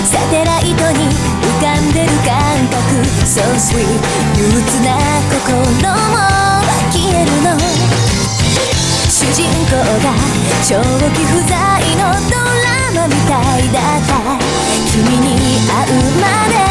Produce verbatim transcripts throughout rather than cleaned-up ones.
サテライトに浮かんでる感覚 So sweet 憂鬱な心も消えるの。主人公が長期不在のドラマみたいだった君に会うまで。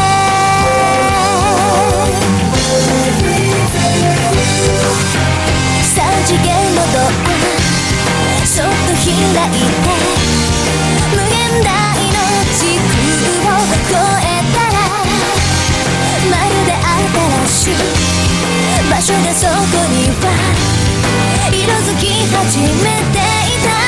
三次元のドアそっと開いて無限大の時空を越えたらまるで新しい場所がそこには色づき始めていた。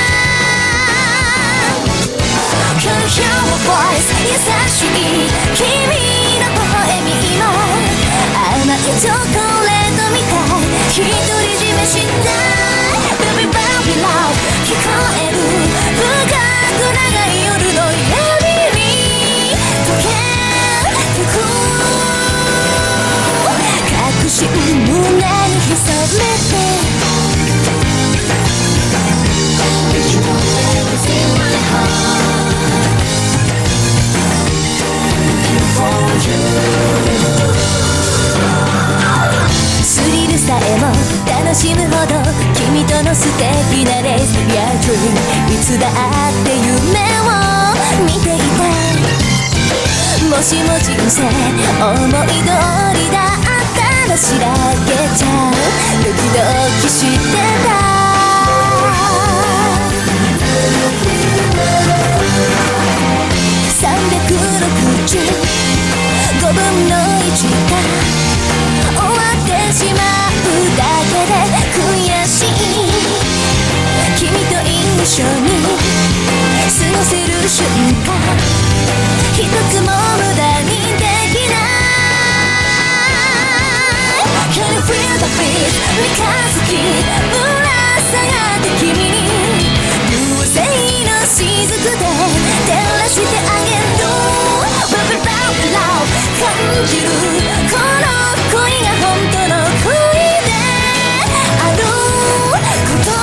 Can you hear my voice 優しい君の微笑み今甘いチョコレートみたい独り占めしたい Baby baby love 聞こえる深く長い夜の闇に溶けてく確信胸に潜めてスリルさえも楽しむほど君との素敵なレース Your dream いつだって夢を見ていた。もしも人生思い通りだったらしらけちゃうドキドキしてた。さんびゃくろくじゅうごぶんのいちが終わってしまうだけで悔しい君と一緒に過ごせる瞬間一つも無駄にできない Can you feel the beat 三日月ぶら下がって君に流星の雫で照らしてあげる Baby baby love 感じるこの恋が本当の恋であること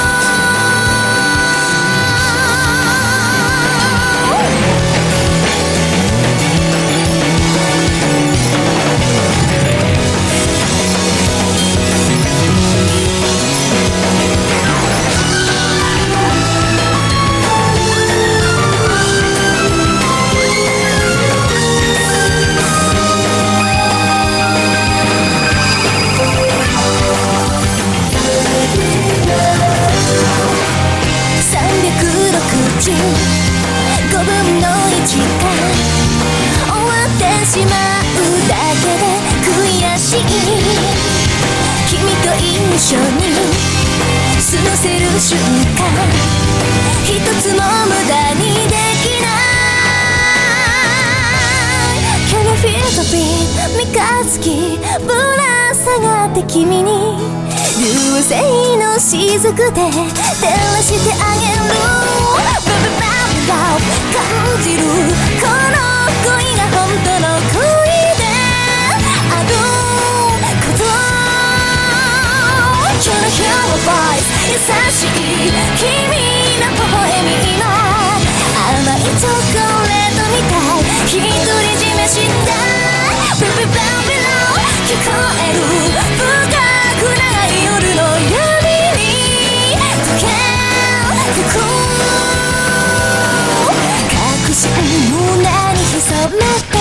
ごぶんのいちが終わってしまうだけで悔しい君と一緒に過ごせる瞬間一つも無駄にできない Can you feel the beat 三日月ぶら下がって君に流星の雫で照らしてあげる Baby baby love 感じるこの恋が本当の恋であること Can you hear my voice 優しい君の微笑み今甘いチョコレートみたい独り占めしたい Baby baby love 聞こえる深く長い夜の闇に溶けてく胸に潜めて